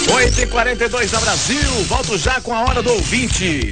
8h42 da Brasil, volto já com a hora do ouvinte.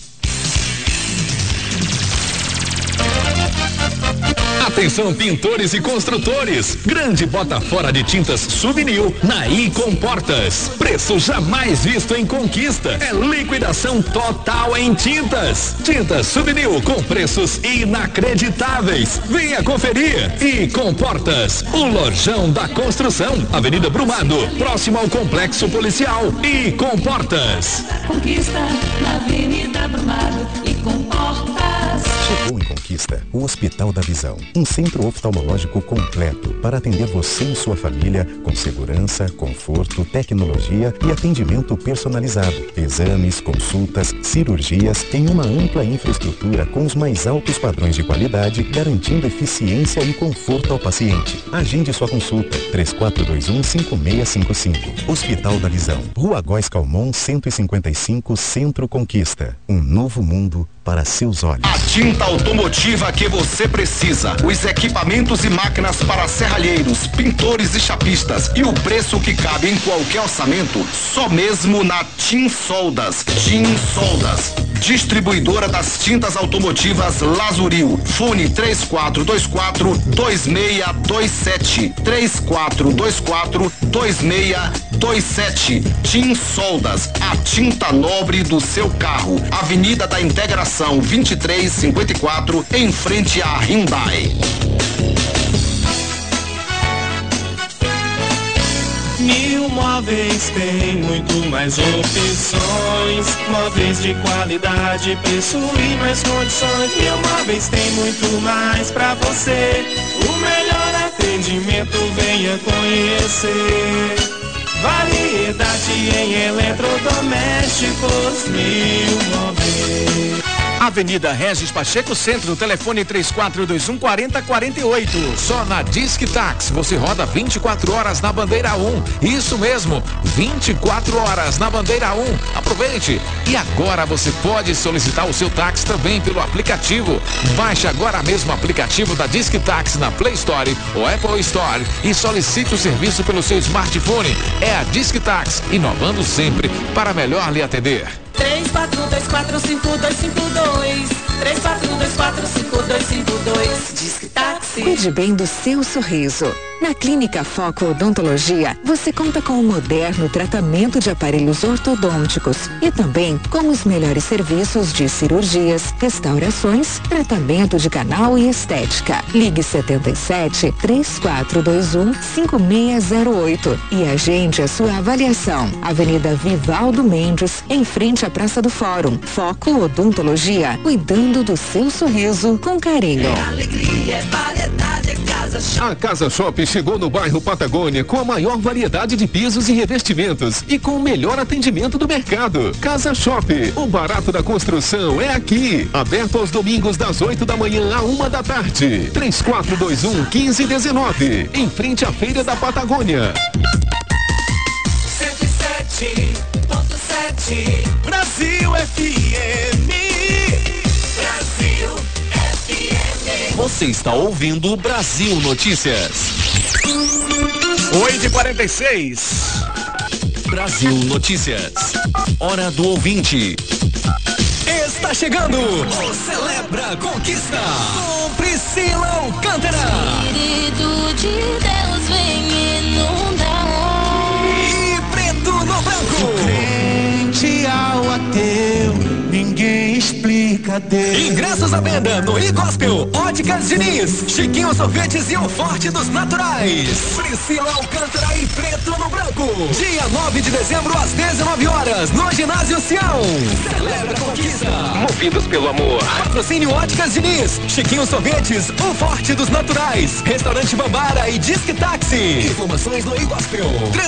Atenção, pintores e construtores. Grande bota fora de tintas Suvinil na Comportas. Preço jamais visto em Conquista. É liquidação total em tintas. Tintas Suvinil com preços inacreditáveis. Venha conferir. Comportas, o lojão da construção. Avenida Brumado, próximo ao Complexo Policial. Comportas. Conquista na Avenida Brumado e Comportas. Chegou em Conquista o Hospital da Visão, um centro oftalmológico completo para atender você e sua família com segurança, conforto, tecnologia e atendimento personalizado. Exames, consultas, cirurgias em uma ampla infraestrutura com os mais altos padrões de qualidade, garantindo eficiência e conforto ao paciente. Agende sua consulta 3421-5655. Hospital da Visão, Rua Góes Calmon 155, Centro Conquista. Um novo mundo para seus olhos. A tinta automotiva que você precisa, os equipamentos e máquinas para serralheiros, pintores e chapistas e o preço que cabe em qualquer orçamento, só mesmo na Tim Soldas. Tim Soldas, distribuidora das tintas automotivas Lazuril. Fone 3424-2627 3424-2627. Tim Soldas, a tinta nobre do seu carro. Avenida da Integração 2354, em frente à Hyundai. Mil Móveis tem muito mais opções. Móveis de qualidade, preço e mais condições. Mil Móveis tem muito mais pra você. O melhor atendimento, venha conhecer. Variedade em eletrodomésticos. Mil Móveis. Avenida Regis Pacheco Centro, telefone 3421-4048. Só na Disque Táxi você roda 24 horas na bandeira 1. Isso mesmo, 24 horas na bandeira 1. Aproveite! E agora você pode solicitar o seu táxi também pelo aplicativo. Baixe agora mesmo o aplicativo da Disque Táxi na Play Store ou Apple Store e solicite o serviço pelo seu smartphone. É a Disque Táxi, inovando sempre para melhor lhe atender. 34245252 34245252. Disque Táxi. Cuide bem do seu sorriso. Na Clínica Foco Odontologia, você conta com um moderno tratamento de aparelhos ortodônticos e também com os melhores serviços de cirurgias, restaurações, tratamento de canal e estética. Ligue 77-3421-5608 e agende a sua avaliação. Avenida Vivaldo Mendes, em frente à Praça do Fórum. Foco Odontologia, cuidando do seu sorriso com carinho. É alegria, é variedade, é Casa Shopping. A Casa Shopping chegou no bairro Patagônia com a maior variedade de pisos e revestimentos e com o melhor atendimento do mercado. Casa Shopping, o barato da construção é aqui. Aberto aos domingos das 8 da manhã à 1 da tarde. 3421-1519, em frente à Feira da Patagônia. 107.7 Brasil FM. Brasil FM. Você está ouvindo Brasil Notícias. 8h46. Brasil Notícias. Hora do ouvinte. Está chegando o Celebra Conquista com Priscila Alcântara. Espírito de Deus vem inundar. E Preto no Branco. Crente ao ateu, ninguém explica Deus. Ingressos à venda no Gospel, Óticas Diniz, Chiquinho Sorvetes e o Forte dos Naturais. Priscila Alcântara e Preto no Branco. Dia 9 de dezembro às 19 horas no Ginásio Sião. Celebra a conquista. Movidos pelo amor. Patrocínio Óticas Diniz, Chiquinho Sorvetes, o Forte dos Naturais, Restaurante Bambara e Disque Táxi. Informações no Gospel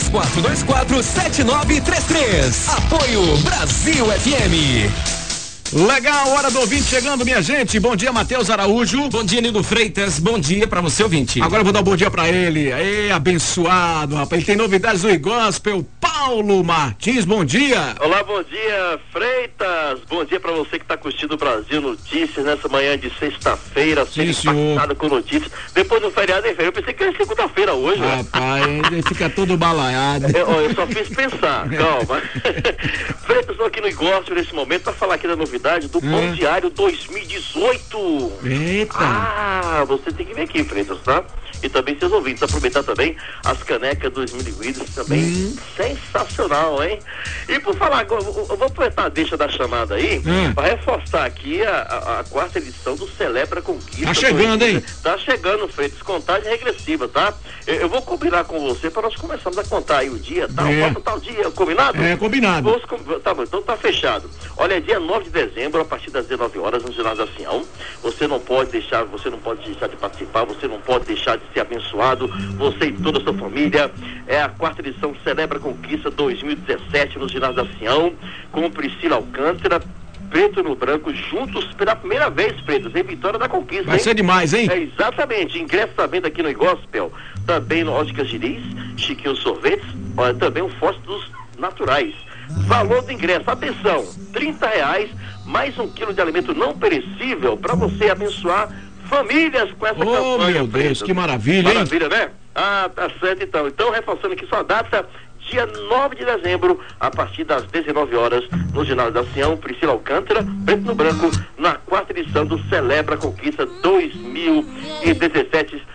3424-7933. Apoio Brasil FM. Legal, hora do ouvinte chegando, minha gente. Bom dia, Matheus Araújo. Bom dia, Nildo Freitas. Bom dia pra você, ouvinte. Agora eu vou dar um bom dia pra ele. Aê, abençoado, rapaz. Ele tem novidades do Gospel. Paulo Martins, bom dia. Olá, bom dia, Freitas. Bom dia pra você que tá curtindo o Brasil Notícias nessa manhã de sexta-feira, sendo impactado com notícias. Depois do feriado, hein, velho? Eu pensei que era segunda-feira hoje, né? Rapaz, ele fica todo balaiado. Eu só fiz pensar, calma. Freitas, estou aqui no Igócio nesse momento pra falar aqui da novidade do Pão Diário 2018. Eita! Você tem que vir aqui, Freitas, tá? E também seus ouvintes, aproveitar também as canecas 2000 ml, também sensacional, hein? E por falar agora, eu vou aproveitar a deixa da chamada aí, para reforçar aqui a quarta edição do Celebra Conquista. Tá chegando, hein? Tá chegando, Freitas, contagem regressiva, tá? Eu vou combinar com você para nós começarmos a contar aí o dia, tá? Tal dia, combinado? Combinado. Tá bom, então tá fechado. Olha, é dia 9 de dezembro, a partir das 19 horas, no ginásio da Sião. Você não pode deixar de participar, você não pode deixar de ser abençoado, você e toda a sua família. É a quarta edição Celebra Conquista 2017 no ginásio da Sião, com Priscila Alcântara, Preto no Branco, juntos pela primeira vez, Pretos, em Vitória da Conquista. Vai ser demais, hein? É, exatamente. Ingresso à venda aqui no Gospel, também no Óticas Diniz, Chiquinho Sorvetes, olha, também o Fósforo dos Naturais. Valor do ingresso, atenção, R$30, mais 1 quilo de alimento não perecível para você abençoar famílias com essa campanha. Oh, meu Deus, que maravilha, hein? Maravilha, né? Ah, tá certo então. Então, reforçando aqui sua data, dia 9 de dezembro, a partir das 19 horas, no ginásio da Sião, Priscila Alcântara, Preto no Branco, na quarta edição do Celebra Conquista 2017.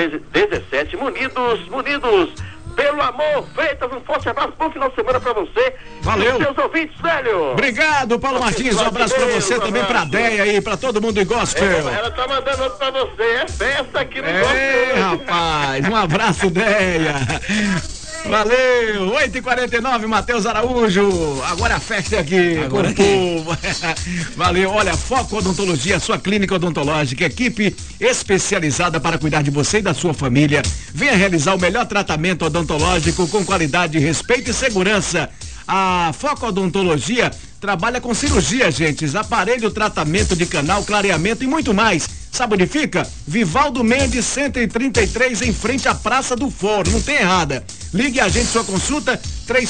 Munidos pelo amor. Freitas, um forte abraço, bom final de semana pra você. Valeu. E seus ouvintes, velho. Obrigado, Paulo Martins, um abraço pra você, também pra Deia aí, pra todo mundo do Gospel. Ela tá mandando outro pra você, é festa aqui no Gospel. Rapaz, um abraço, Deia. Valeu, 8h49, Matheus Araújo. Agora a festa é aqui com o povo. Valeu, olha, Foco Odontologia, sua clínica odontológica, equipe especializada para cuidar de você e da sua família. Venha realizar o melhor tratamento odontológico com qualidade, respeito e segurança. A Foco Odontologia trabalha com cirurgia, gente, aparelho, tratamento de canal, clareamento e muito mais. Sabe onde fica? Vivaldo Mendes 133, em frente à Praça do Foro, não tem errada. Ligue a gente, sua consulta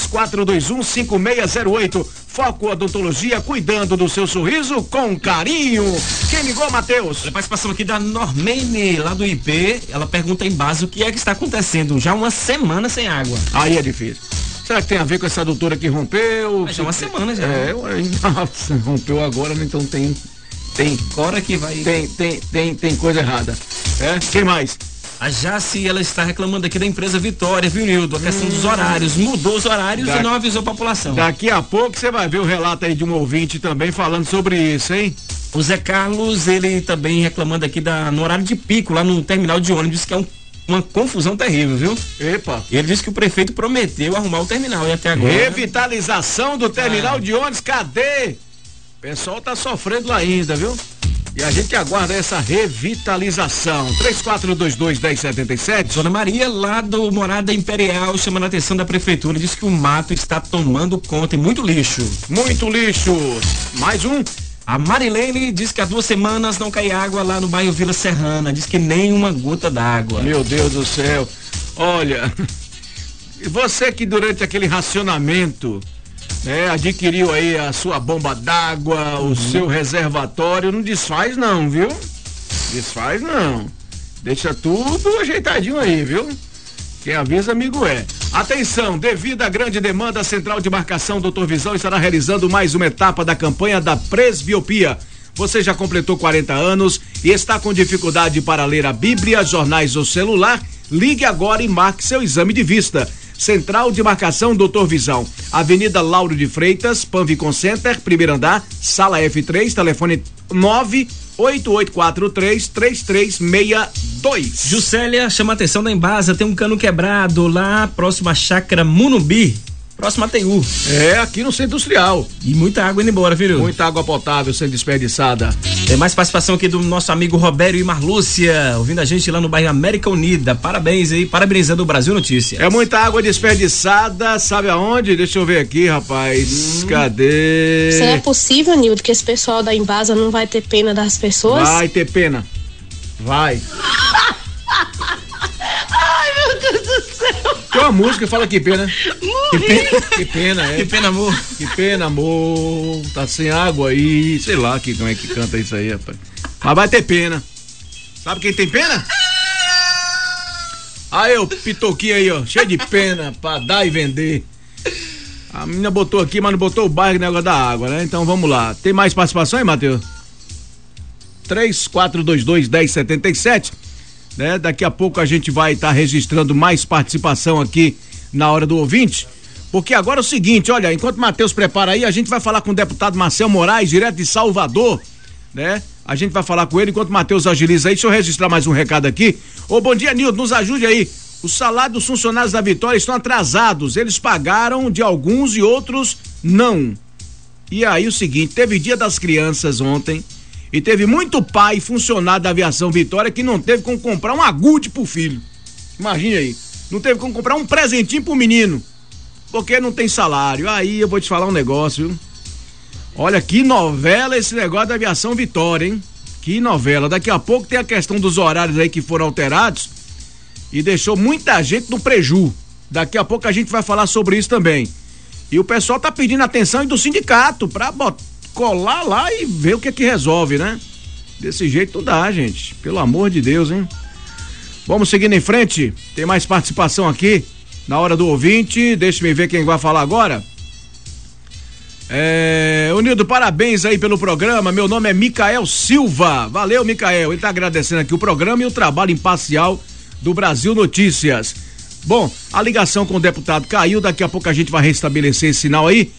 3421-5608. Foco Odontologia, cuidando do seu sorriso com carinho. Quem ligou, Matheus? A participação aqui da Normene, lá do IP, ela pergunta em base o que é que está acontecendo, já uma semana sem água. Aí é difícil. Será que tem a ver com essa doutora que rompeu? Mas já uma semana já. Nossa, rompeu agora, então tem agora que vai. Tem coisa errada. Quem mais? A Jaci, ela está reclamando aqui da empresa Vitória, viu, Nildo? A questão dos horários, mudou os horários e não avisou a população. Daqui a pouco você vai ver o relato aí de um ouvinte também falando sobre isso, hein? O Zé Carlos, ele também reclamando aqui no horário de pico, lá no terminal de ônibus, que é uma confusão terrível, viu? Epa! Ele disse que o prefeito prometeu arrumar o terminal e até agora. Revitalização do terminal de ônibus, cadê? O pessoal tá sofrendo lá ainda, viu? E a gente aguarda essa revitalização. 3422-1077. Dona Maria, lá do Morada Imperial, chamando a atenção da prefeitura, diz que o mato está tomando conta e muito lixo. Muito lixo. Mais um. A Marilene diz que há 2 semanas não cai água lá no bairro Vila Serrana. Diz que nem uma gota d'água. Meu Deus do céu. Olha, você que durante aquele racionamento adquiriu aí a sua bomba d'água, o seu reservatório, não desfaz não, viu? Desfaz não. Deixa tudo ajeitadinho aí, viu? Quem avisa, amigo é. Atenção, devido à grande demanda, a Central de Marcação Dr. Visão estará realizando mais uma etapa da campanha da presbiopia. Você já completou 40 anos e está com dificuldade para ler a Bíblia, jornais ou celular? Ligue agora e marque seu exame de vista. Central de Marcação Dr. Visão, Avenida Lauro de Freitas, Panvicon Center, primeiro andar, sala F3, telefone 988433362. Juscelia chama a atenção da Embasa, tem um cano quebrado lá próximo à chácara Munumbi, próximo a Teiú. Aqui no Centro Industrial. E muita água indo embora, filho. Muita água potável sendo desperdiçada. Tem mais participação aqui do nosso amigo Robério e Marlúcia, ouvindo a gente lá no bairro América Unida. Parabéns aí, parabenizando o Brasil Notícias. É muita água desperdiçada, sabe aonde? Deixa eu ver aqui, rapaz. Cadê? Será é possível, Nildo, que esse pessoal da Embasa não vai ter pena das pessoas? Vai ter pena. Vai. Ai, meu Deus do céu. Tem uma música que fala que pena. Que pena, é. Que pena, amor. Que pena, amor. Tá sem água aí. Sei lá como é que canta isso aí, rapaz. Mas vai ter pena. Sabe quem tem pena? Aí, o pitoquinho aí, ó. Cheio de pena pra dar e vender. A menina botou aqui, mas não botou o bairro negócio da água, né? Então vamos lá. Tem mais participação aí, Matheus? 3422-1077, né? Daqui a pouco a gente vai estar registrando mais participação aqui na hora do ouvinte, porque agora é o seguinte, olha, enquanto o Matheus prepara aí, a gente vai falar com o deputado Marcel Moraes, direto de Salvador, né? A gente vai falar com ele enquanto o Matheus agiliza aí. Deixa eu registrar mais um recado aqui. Ô, bom dia, Nildo, nos ajude aí. Os salários dos funcionários da Vitória estão atrasados, eles pagaram de alguns e outros não. E aí o seguinte, teve Dia das Crianças ontem, e teve muito pai funcionário da Aviação Vitória que não teve como comprar um agude pro filho. Imagine aí. Não teve como comprar um presentinho pro menino, porque não tem salário. Aí eu vou te falar um negócio, viu? Olha que novela esse negócio da Aviação Vitória, hein? Que novela. Daqui a pouco tem a questão dos horários aí que foram alterados e deixou muita gente no preju. Daqui a pouco a gente vai falar sobre isso também. E o pessoal tá pedindo atenção do sindicato pra colar lá e ver o que é que resolve, né? Desse jeito não dá, gente. Pelo amor de Deus, hein? Vamos seguindo em frente. Tem mais participação aqui na hora do ouvinte. Deixa eu ver quem vai falar agora. Ô Nildo, parabéns aí pelo programa. Meu nome é Micael Silva. Valeu, Micael. Ele tá agradecendo aqui o programa e o trabalho imparcial do Brasil Notícias. Bom, a ligação com o deputado caiu. Daqui a pouco a gente vai restabelecer esse sinal aí.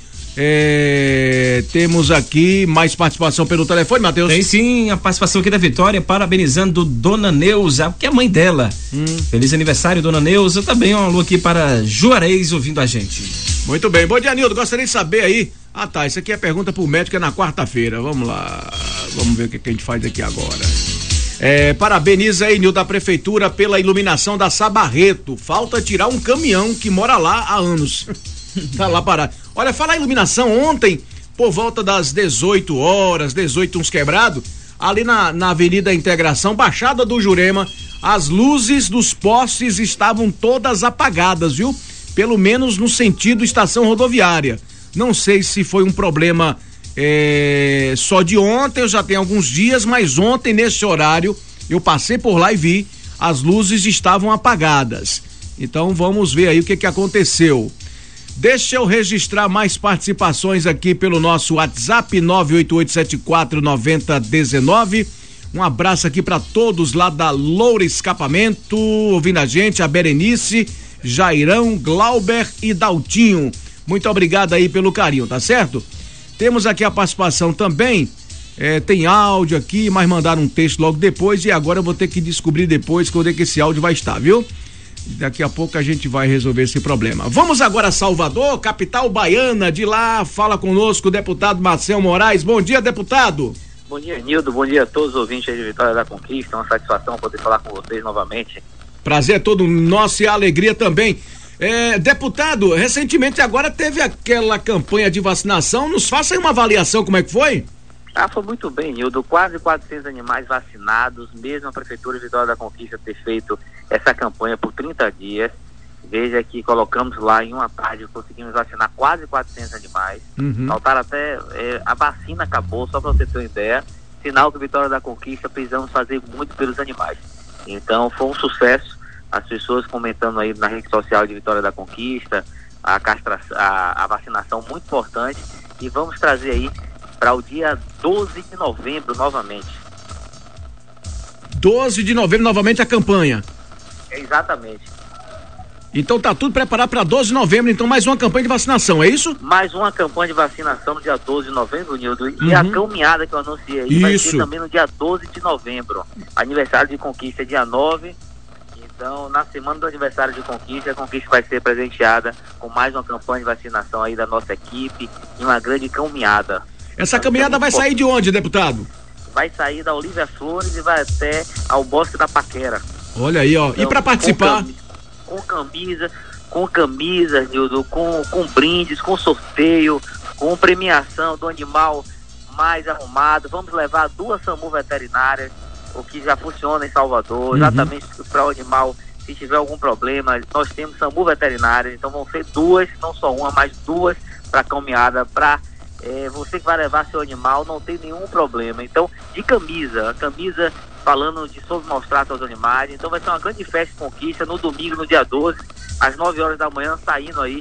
Temos aqui mais participação pelo telefone, Matheus? Tem sim, a participação aqui da Vitória, parabenizando Dona Neuza, que é a mãe dela. Feliz aniversário, Dona Neuza. Também um alô aqui para Juarez ouvindo a gente. Muito bem, bom dia, Nildo. Gostaria de saber aí. Ah, tá, isso aqui é pergunta pro médico, é na quarta-feira. Vamos lá, vamos ver o que a gente faz aqui agora. Parabeniza aí, Nildo, da prefeitura pela iluminação da Sabarreto. Falta tirar um caminhão que mora lá há anos. Tá lá parado. Olha, falar em iluminação, ontem, por volta das 18 horas, 18 uns quebrados, ali na Avenida Integração, Baixada do Jurema, as luzes dos postes estavam todas apagadas, viu? Pelo menos no sentido estação rodoviária. Não sei se foi um problema só de ontem, eu já tenho alguns dias, mas ontem, nesse horário, eu passei por lá e vi, as luzes estavam apagadas. Então vamos ver aí o que aconteceu. Deixa eu registrar mais participações aqui pelo nosso WhatsApp 988749019. Um abraço aqui para todos lá da Loura Escapamento, ouvindo a gente, a Berenice, Jairão, Glauber e Daltinho. Muito obrigado aí pelo carinho, tá certo? Temos aqui a participação também, tem áudio aqui, mas mandaram um texto logo depois e agora eu vou ter que descobrir depois onde é que esse áudio vai estar, viu? Daqui a pouco a gente vai resolver esse problema. Vamos agora a Salvador, capital baiana. De lá fala conosco o deputado Marcel Moraes. Bom dia, deputado. Bom dia, Nildo. Bom dia a todos os ouvintes aí de Vitória da Conquista. É uma satisfação poder falar com vocês novamente. Prazer é todo nosso e a alegria também. Deputado, recentemente agora teve aquela campanha de vacinação. Nos faça aí uma avaliação, como é que foi? Foi muito bem, Nildo. Quase 400 animais vacinados, mesmo a Prefeitura de Vitória da Conquista ter feito essa campanha por 30 dias. Veja que colocamos lá em uma tarde, conseguimos vacinar quase 400 animais. Faltaram até, a vacina acabou, só para você ter uma ideia. Sinal que Vitória da Conquista precisamos fazer muito pelos animais. Então foi um sucesso, as pessoas comentando aí na rede social de Vitória da Conquista, a vacinação muito importante, e vamos trazer aí para o dia 12 de novembro novamente. 12 de novembro novamente a campanha. Exatamente. Então tá tudo preparado para 12 de novembro, então mais uma campanha de vacinação, é isso? Mais uma campanha de vacinação no dia 12 de novembro, Nildo, e a caminhada que eu anunciei aí vai ser também no dia 12 de novembro. Aniversário de Conquista é dia 9, então na semana do aniversário de Conquista, a Conquista vai ser presenteada com mais uma campanha de vacinação aí da nossa equipe e uma grande caminhada. Essa caminhada vai sair de onde, deputado? Vai sair da Olívia Flores e vai até ao Bosque da Paquera. Olha aí, ó. Então, e para participar? Com camisas, Nildo, com brindes, com sorteio, com premiação do animal mais arrumado. Vamos levar 2 SAMU veterinárias, o que já funciona em Salvador, exatamente para o animal Se tiver algum problema, nós temos SAMU veterinário, então vão ser 2, não só uma, mas 2 para caminhada, para você que vai levar seu animal, não tem nenhum problema. Então, de camisa, a camisa falando sobre maus tratos aos animais, então vai ser uma grande festa de conquista no domingo, no dia 12, às 9 horas da manhã, saindo aí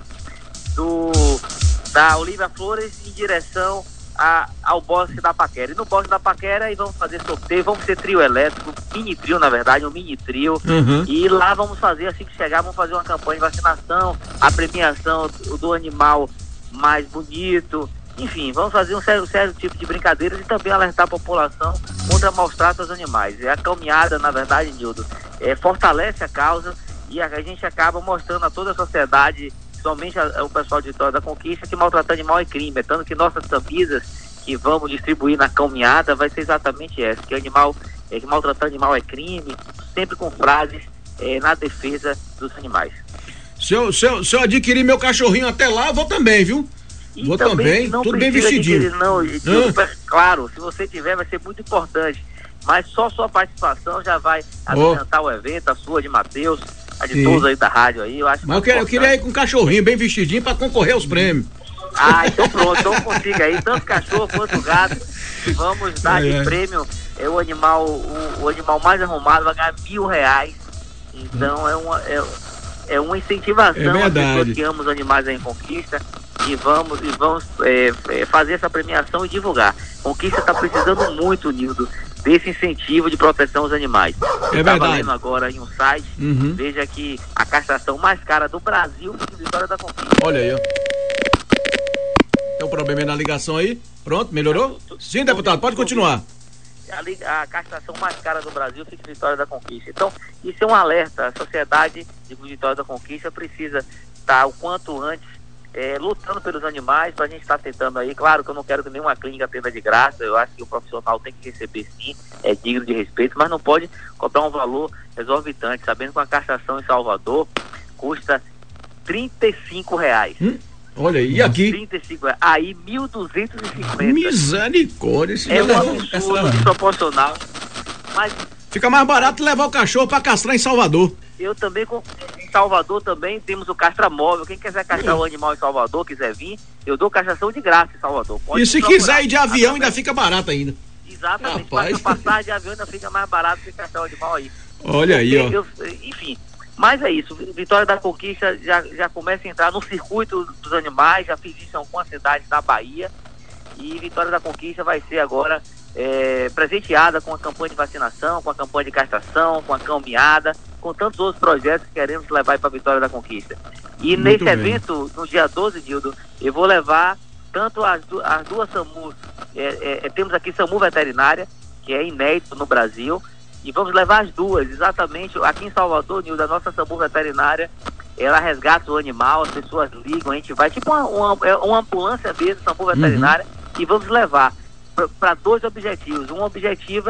da Olívia Flores em direção ao Bosque da Paquera. E no Bosque da Paquera aí vamos fazer sorteio, vamos ser trio elétrico, mini trio na verdade, um mini trio, e lá vamos fazer, assim que chegar, vamos fazer uma campanha de vacinação, a premiação do animal mais bonito, enfim, vamos fazer um sério tipo de brincadeiras e também alertar a população contra maus tratos aos animais. A caminhada, na verdade, Nildo, fortalece a causa e a gente acaba mostrando a toda a sociedade, somente o pessoal de Vitória da Conquista, que maltratar animal é crime, tanto que nossas camisas que vamos distribuir na caminhada vai ser exatamente essa, que maltratar animal é crime, sempre com frases na defesa dos animais. Se eu adquirir meu cachorrinho até lá, eu vou também, viu? E vou também, tudo bem vestidinho. Claro, se você tiver vai ser muito importante, mas só sua participação já vai adiantar o evento, a sua de Matheus, a de todos aí da rádio aí, eu acho. Mas eu queria ir com um cachorrinho bem vestidinho pra concorrer aos prêmios. Então pronto, então consiga aí, tanto cachorro quanto gato, vamos dar de prêmio, o animal mais arrumado vai ganhar R$1.000, então é uma incentivação às pessoas que amam os animais aí em Conquista, e vamos fazer essa premiação e divulgar. Conquista está precisando muito, Nildo, desse incentivo de proteção aos animais. Eu estava lendo agora em um site, veja que a castração mais cara do Brasil foi em Vitória da Conquista. Olha aí, ó. Tem um problema na ligação aí? Pronto, melhorou? Sim, deputado, pode continuar. A castração mais cara do Brasil fica em Vitória da Conquista. Então, isso é um alerta. A sociedade de Vitória da Conquista precisa estar o quanto antes lutando pelos animais, para a gente estar tentando aí. Claro que eu não quero que nenhuma clínica atenda de graça, eu acho que o profissional tem que receber sim, é digno de respeito, mas não pode cobrar um valor exorbitante, sabendo que uma castração em Salvador custa R$35. Olha aí, e aqui? 35, aí 1.250. Misericórdia, é um absurdo desproporcional. Mas fica mais barato levar o cachorro para castrar em Salvador. Eu também, em Salvador também temos o castramóvel. Quem quiser castrar o animal em Salvador, quiser vir, eu dou castração de graça em Salvador. Pode, e se quiser ir de avião, ainda fica barato ainda. Exatamente, passa passagem de avião ainda fica mais barato que castrar o animal aí. Olha aí, ó. Enfim. Mas é isso, Vitória da Conquista já começa a entrar no circuito dos animais, já fiz isso em algumas cidades da Bahia, e Vitória da Conquista vai ser agora presenteada com a campanha de vacinação, com a campanha de castração, com a caminhada, com tantos outros projetos que queremos levar para a Vitória da Conquista. E muito nesse evento, no dia 12, Dildo, eu vou levar tanto as duas SAMUs, temos aqui SAMU veterinária, que é inédito no Brasil, e vamos levar as duas, exatamente, aqui em Salvador, Nildo, a nossa SAMU veterinária, ela resgata o animal, as pessoas ligam, a gente vai, tipo uma ambulância mesmo, SAMU veterinária, e vamos levar para 2 objetivos. Um objetivo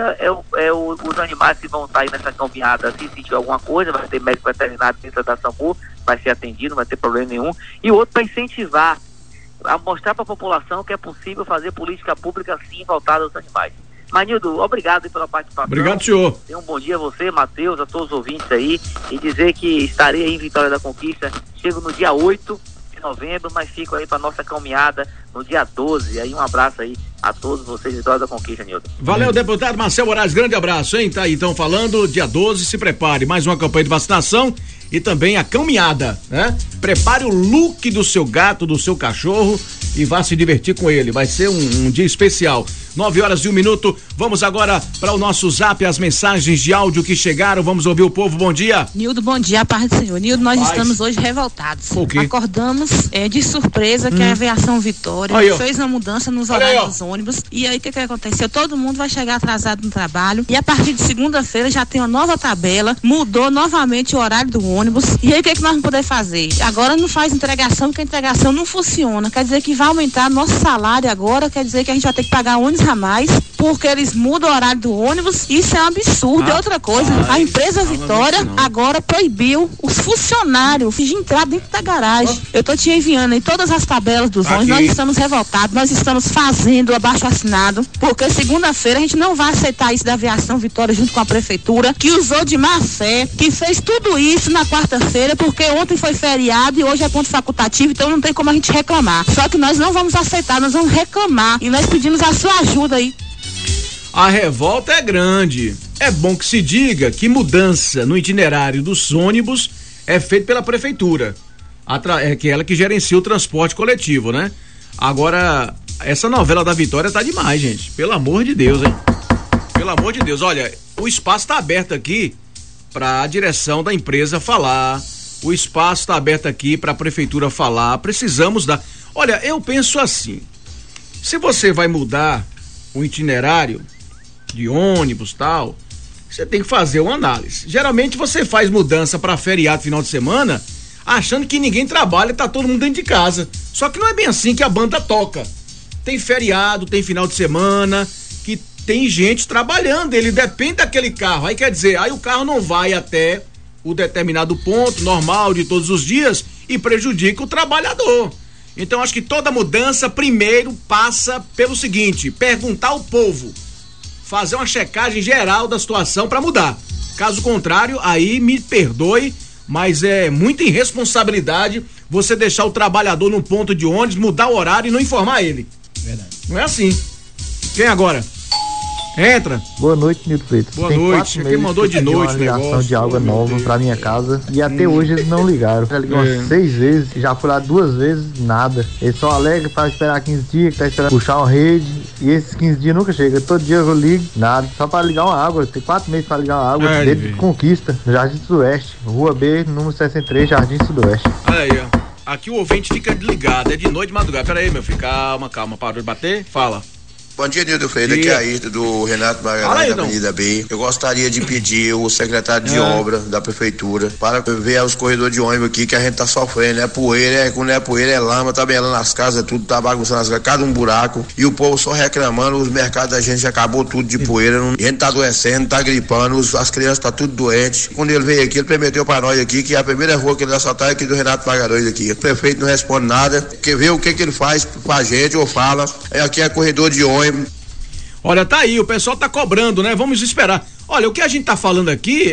os animais que vão estar aí nessa caminhada, se sentir alguma coisa, vai ter médico veterinário dentro da SAMU, vai ser atendido, não vai ter problema nenhum, e o outro para incentivar, a mostrar para a população que é possível fazer política pública sim voltada aos animais. Manildo, obrigado pela participação. Obrigado, senhor. Tenha um bom dia a você, Matheus, a todos os ouvintes aí, e dizer que estarei aí em Vitória da Conquista, chego no dia 8 de novembro, mas fico aí para nossa caminhada no dia 12, aí um abraço aí a todos vocês de Vitória da Conquista, Nildo. Valeu, deputado Marcel Moraes, grande abraço, hein? Tá aí, então falando, dia 12, se prepare, mais uma campanha de vacinação e também a caminhada, né? Prepare o look do seu gato, do seu cachorro e vá se divertir com ele, vai ser um dia especial. 9h01, vamos agora para o nosso zap, as mensagens de áudio que chegaram, vamos ouvir o povo, bom dia. Nildo, bom dia, a paz do Senhor. Nildo, nós estamos hoje revoltados. Acordamos de surpresa que a aviação Vitória fez uma mudança nos horários dos ônibus, e aí o que aconteceu? Todo mundo vai chegar atrasado no trabalho, e a partir de segunda-feira já tem uma nova tabela, mudou novamente o horário do ônibus. E aí o que nós vamos poder fazer? Agora não faz entregação, porque a entregação não funciona. Quer dizer que vai aumentar nosso salário agora, quer dizer que a gente vai ter que pagar ônibus a mais, porque eles mudam o horário do ônibus. Isso é um absurdo. E outra coisa, a empresa Vitória agora proibiu os funcionários de entrar dentro da garagem. Eu tô te enviando aí todas as tabelas dos ônibus. Nós estamos revoltados, nós estamos fazendo abaixo-assinado, porque segunda-feira a gente não vai aceitar isso da aviação Vitória junto com a prefeitura, que usou de má fé, que fez tudo isso na quarta-feira, porque ontem foi feriado e hoje é ponto facultativo, então não tem como a gente reclamar. Só que nós não vamos aceitar, nós vamos reclamar e nós pedimos a sua ajuda aí. A revolta é grande. É bom que se diga que mudança no itinerário dos ônibus é feita pela prefeitura, que é ela que gerencia o transporte coletivo, né? Agora, essa novela da Vitória tá demais, gente. Pelo amor de Deus, hein? Pelo amor de Deus. Olha, o espaço tá aberto aqui para a direção da empresa falar. O espaço tá aberto aqui para a prefeitura falar. Precisamos dar. Olha, eu penso assim. Se você vai mudar o itinerário de ônibus, tal, você tem que fazer uma análise. Geralmente você faz mudança para feriado final de semana, achando que ninguém trabalha, tá todo mundo dentro de casa. Só que não é bem assim que a banda toca. Tem feriado, tem final de semana, que tem gente trabalhando, ele depende daquele carro. Aí quer dizer, aí o carro não vai até o determinado ponto normal de todos os dias e prejudica o trabalhador. Então acho que toda mudança primeiro passa pelo seguinte: perguntar ao povo, fazer uma checagem geral da situação para mudar. Caso contrário, aí me perdoe, mas é muita irresponsabilidade você deixar o trabalhador no ponto de ônibus, mudar o horário e não informar ele. Verdade. Não é assim. Quem agora? Entra. Boa noite, Nilton Freitas. Boa noite. Quem mandou de noite uma ligação de água nova pra minha casa e até hoje eles não ligaram. Já ligou umas 6 vezes, já fui lá 2 vezes, nada. Eles só alegam pra esperar 15 dias, que tá esperando puxar uma rede e esses 15 dias nunca chega. Todo dia eu ligo, nada. Só pra ligar uma água, tem 4 meses pra ligar uma água, desde Conquista, Jardim Sudoeste, Rua B, número 63, Jardim Sudoeste. Olha aí, ó. Aqui o ouvinte fica desligado, é de noite e madrugada. Pera aí, meu filho, calma, parou de bater? Fala. Bom dia, Nilton Freitas, aqui é a Ayrton do Renato Magalhães, da Avenida B. Eu gostaria de pedir o secretário de obra da prefeitura para ver os corredores de ônibus aqui que a gente tá sofrendo, é poeira, quando é poeira é lama, tá melando as casas, tudo tá bagunçando as casas, cada um buraco, e o povo só reclamando, os mercados da gente já acabou tudo de poeira, a gente tá adoecendo, tá gripando, as crianças tá tudo doentes. Quando ele veio aqui, ele prometeu para nós aqui que a primeira rua que ele vai assaltar é aqui do Renato Magalhães aqui. O prefeito não responde nada, quer ver o que ele faz com a gente ou fala, aqui é corredor de ônibus. Olha, tá aí, o pessoal tá cobrando, né? Vamos esperar. Olha, o que a gente tá falando aqui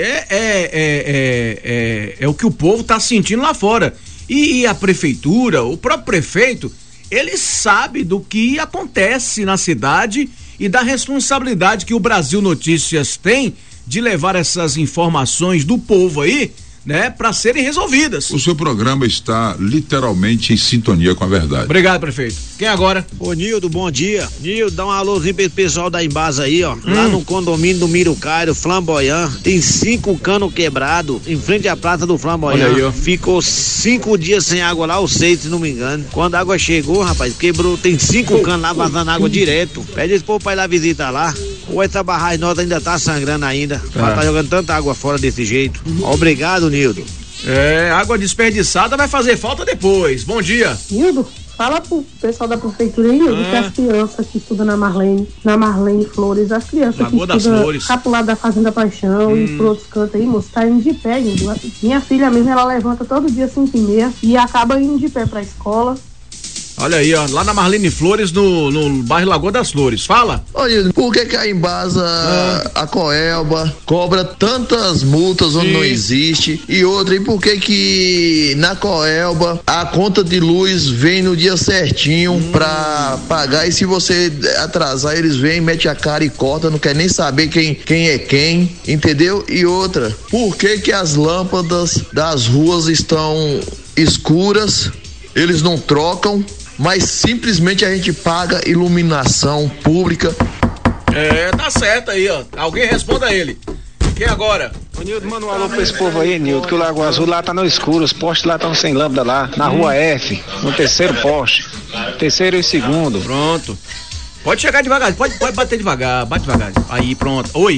é o que o povo tá sentindo lá fora. E a prefeitura, o próprio prefeito, ele sabe do que acontece na cidade e da responsabilidade que o Brasil Notícias tem de levar essas informações do povo aí, né, para serem resolvidas. O seu programa está literalmente em sintonia com a verdade. Obrigado, prefeito. Quem agora? Ô Nildo, bom dia. Nildo, dá um alôzinho pro pessoal da Embasa aí, ó. Lá no condomínio do Mirucairo, Flamboyant, tem 5 canos quebrados em frente à praça do Flamboyant. Olha aí, ó. Ficou 5 dias sem água lá, ou 6, se não me engano. Quando a água chegou, rapaz, quebrou, tem 5 canos lá vazando água direto. Pede esse povo pra ir lá visitar lá. Ou essa barragem nota ainda tá sangrando ainda. Pra tá jogando tanta água fora desse jeito. Obrigado, Nildo. Água desperdiçada vai fazer falta depois. Bom dia. Nildo, fala pro pessoal da prefeitura aí, Nildo, que as crianças que estudam na Marlene Flores, as crianças Lagoa que estudam Capulado da Fazenda Paixão e por outros cantos aí, moço, tá indo de pé, Nildo. Minha filha mesmo, ela levanta todo dia 5h30 e acaba indo de pé pra escola. Olha aí, ó, lá na Marlene Flores, no bairro Lagoa das Flores. Fala. Olha, por que a Embasa, a Coelba, cobra tantas multas onde não existe? E outra, e por que na Coelba a conta de luz vem no dia certinho pra pagar, e se você atrasar, eles vêm, mete a cara e corta, não quer nem saber quem é quem, entendeu? E outra, por que as lâmpadas das ruas estão escuras, eles não trocam, mas simplesmente a gente paga iluminação pública? Tá certo aí, ó. Alguém responda a ele. Quem agora? Ô Nildo, manda um alô pra esse povo aí, Nildo, que o Lago Azul lá tá no escuro, os postes lá estão sem lâmpada lá, na rua F, no 3º poste, 3º e 2º. Pronto. Pode chegar devagar, pode bater devagar, bate devagar. Aí, pronto. Oi.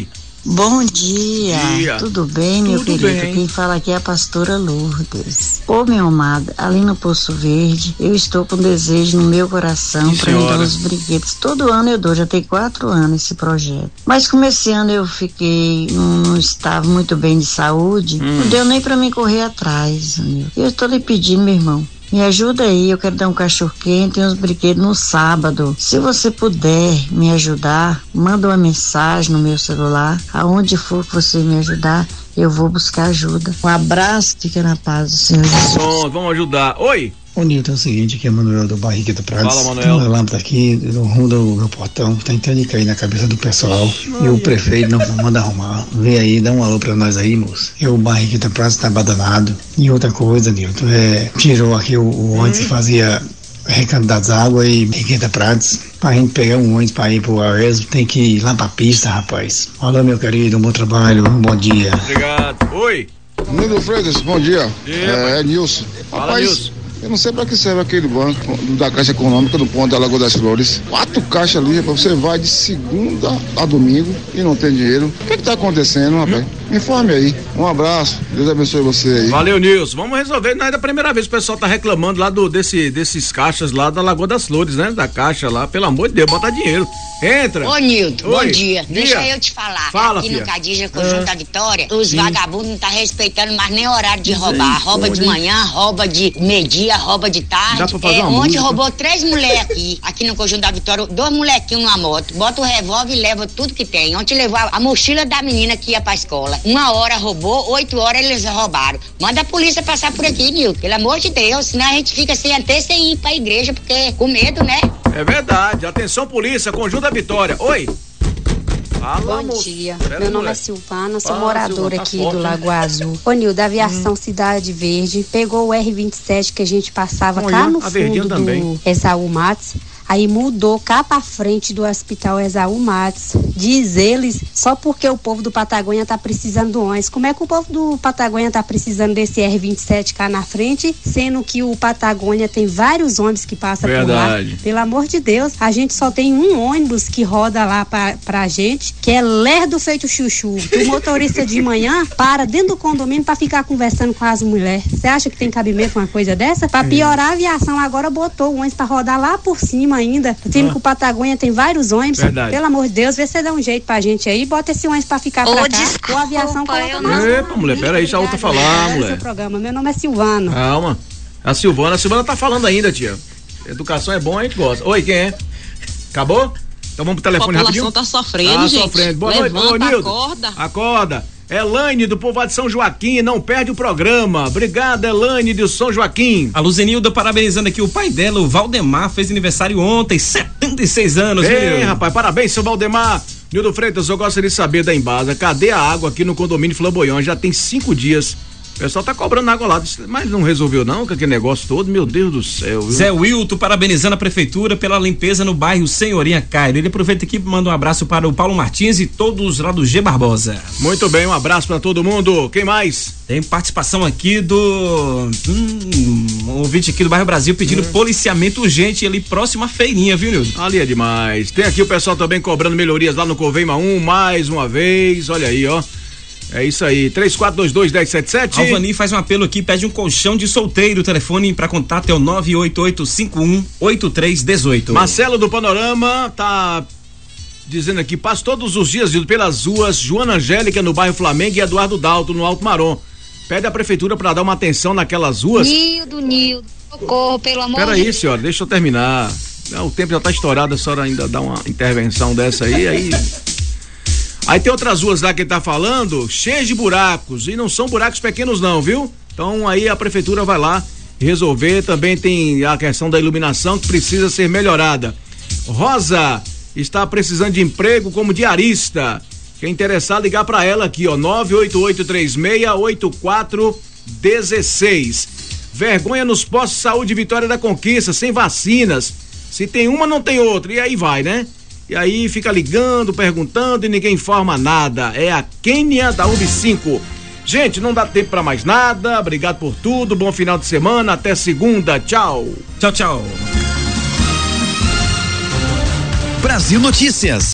Bom dia. Tudo bem, meu Tudo querido? bem. Quem fala aqui é a pastora Lourdes. Ô, meu amado, ali no Poço Verde, eu estou com desejo no meu coração para me dar os brinquedos. Todo ano eu dou, já tem 4 anos esse projeto. Mas como esse ano eu fiquei, não estava muito bem de saúde, não deu nem para mim correr atrás, amigo. Eu estou lhe pedindo, meu irmão, me ajuda aí, eu quero dar um cachorro quente e uns brinquedos no sábado. Se você puder me ajudar, manda uma mensagem no meu celular. Aonde for que você me ajudar, eu vou buscar ajuda. Um abraço, fica na paz do Senhor Jesus. Bom, vamos ajudar. Oi! Ô Nilton, é o seguinte, aqui é Manuel do Barriga do Prados. Fala, Manuel. Tem uma lâmpada aqui no rumo do meu portão, tá tentando cair na cabeça do pessoal. E o prefeito não manda arrumar. Vem aí, dá um alô pra nós aí, moço. E o Barriga do Prados tá abandonado. E outra coisa, Nilton, tirou aqui o ônibus que fazia recanto das águas e Barriga Prados. Pra gente pegar um ônibus pra ir pro Arezo, tem que ir lá pra pista, rapaz. Alô, meu querido, um bom trabalho, um bom dia. Obrigado. Oi! Nildo Freitas, bom dia. É Nilson. Fala, Rapaz, Nilson. eu não sei pra que serve aquele banco da Caixa Econômica do ponto da Lagoa das Flores. 4 caixas ali, rapaz, você vai de segunda a domingo e não tem dinheiro. O que tá acontecendo, rapaz? Me informe aí. Um abraço, Deus abençoe você aí. Valeu, Nilson. Vamos resolver. Não é da primeira vez que o pessoal tá reclamando lá desses caixas lá da Lagoa das Flores, né? Da caixa lá. Pelo amor de Deus, bota dinheiro. Entra. Ô, Nilton, bom Oi. dia. Deixa eu te falar. Fala, aqui filha. no Cadija, Conjunto da Vitória, os vagabundos não tá respeitando mais nem horário de roubar. Rouba de manhã, rouba de meio-dia, rouba de tarde. Dá pra fazer uma ontem música. roubou 3 mulheres aqui no Conjunto da Vitória, 2 molequinhos numa moto, bota o revólver e leva tudo que tem. Ontem levou a mochila da menina que ia pra escola. 1 hora roubou, 8 horas eles roubaram. Manda a polícia passar por aqui, Nilton, pelo amor de Deus, senão a gente fica sem até sem ir pra igreja, porque com medo, né? É verdade. Atenção, polícia, Conjunto da Vitória. Oi! Fala, Bom dia, Pera meu aí, nome moleque. é Silvana, sou Fala, moradora Silvana, tá aqui forte, do hein? Lago Azul. Ô Nil, da aviação Cidade Verde, pegou o R27 que a gente passava Olha, cá no a verdinha fundo também. do Exaú Matos. Aí mudou cá pra frente do Hospital Exaú Matos. Diz eles, só porque o povo do Patagônia tá precisando do ônibus. Como é que o povo do Patagônia tá precisando desse R27 cá na frente, sendo que o Patagônia tem vários ônibus que passam por lá? Verdade. Pelo amor de Deus, a gente só tem um ônibus que roda lá pra gente, que é lerdo feito chuchu. O motorista de manhã para dentro do condomínio pra ficar conversando com as mulheres. Você acha que tem cabimento uma coisa dessa? Pra piorar a aviação, agora botou o ônibus pra rodar lá por cima ainda, sendo que o Patagônia tem vários ônibus. Verdade. Pelo amor de Deus, vê se você dá um jeito pra gente aí, bota esse ônibus pra ficar pra cá. Ou a aviação coloca mais. Epa, mulher, peraí, deixa a outra falar, Seu mulher. programa. Meu nome é Silvana. Calma. A Silvana tá falando ainda, tia. Educação é bom, a gente gosta. Oi, quem é? Acabou? Então vamos pro telefone rapidinho? A população tá sofrendo, gente. Sofrendo. Boa noite, Levanta, Nildo. acorda. Acorda. Elaine do Povoado de São Joaquim, não perde o programa. Obrigado, Elaine de São Joaquim. A Luzenilda parabenizando aqui o pai dela, o Valdemar, fez aniversário ontem, 76 anos. Ei, viu? rapaz, parabéns, seu Valdemar. Nildo Freitas, eu gostaria de saber da Embasa, cadê a água aqui no condomínio Flamboyant? Já tem 5 dias. O pessoal tá cobrando água lá, mas não resolveu não, com aquele negócio todo, meu Deus do céu. Viu? Zé Wilton parabenizando a prefeitura pela limpeza no bairro Senhorinha Cairo. Ele aproveita aqui e manda um abraço para o Paulo Martins e todos lá do G Barbosa. Muito bem, um abraço para todo mundo. Quem mais? Tem participação aqui do um ouvinte aqui do bairro Brasil pedindo policiamento urgente ali próximo à feirinha, viu, Nildo? Ali é demais. Tem aqui o pessoal também cobrando melhorias lá no Coveima 1, mais uma vez, olha aí, ó. É isso aí, 3422-1077. Alvani faz um apelo aqui, pede um colchão de solteiro. O telefone para contato é o 988518318. Marcelo do Panorama tá dizendo aqui, passo todos os dias pelas ruas Joana Angélica no bairro Flamengo e Eduardo Dalto no Alto Marom. Pede à prefeitura para dar uma atenção naquelas ruas. Nildo, socorro, pelo amor Pera de aí, senhora, deixa eu terminar. O tempo já tá estourado, a senhora ainda dá uma intervenção dessa aí. Aí tem outras ruas lá que ele tá falando, cheias de buracos, e não são buracos pequenos não, viu? Então aí a prefeitura vai lá resolver. Também tem a questão da iluminação que precisa ser melhorada. Rosa está precisando de emprego como diarista. Quem interessar, ligar para ela aqui, ó, 988368416. Vergonha nos postos de saúde Vitória da Conquista, sem vacinas. Se tem uma, não tem outra, e aí vai, né? E aí fica ligando, perguntando e ninguém informa nada. É a Quênia da UB5. Gente, não dá tempo pra mais nada. Obrigado por tudo. Bom final de semana. Até segunda. Tchau. Tchau, tchau. Brasil Notícias.